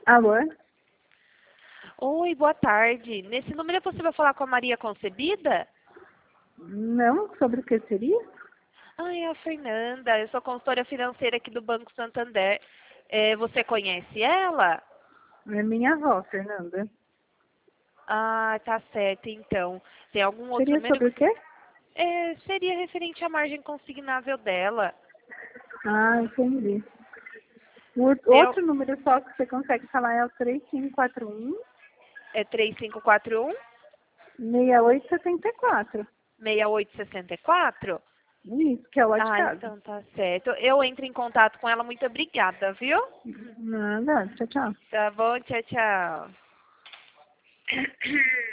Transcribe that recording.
Alô? Oi, boa tarde. Nesse número é possível falar com a Maria Concebida? Não, sobre o que seria? É a Fernanda. Eu sou consultora financeira aqui do Banco Santander. Você conhece ela? É minha avó, Fernanda. Ah, tá certo, então. Tem algum outro Seria número sobre o que quê? seria referente à margem consignável dela. Ah, entendi. O Tem, outro número só que você consegue falar é o 3541 é 3541 6874. 6864? Isso, que é o lá de Ah, casa. então tá certo. Eu entro em contato com ela. Muito obrigada, viu? Nada, tchau, tchau. Tá bom, tchau, tchau.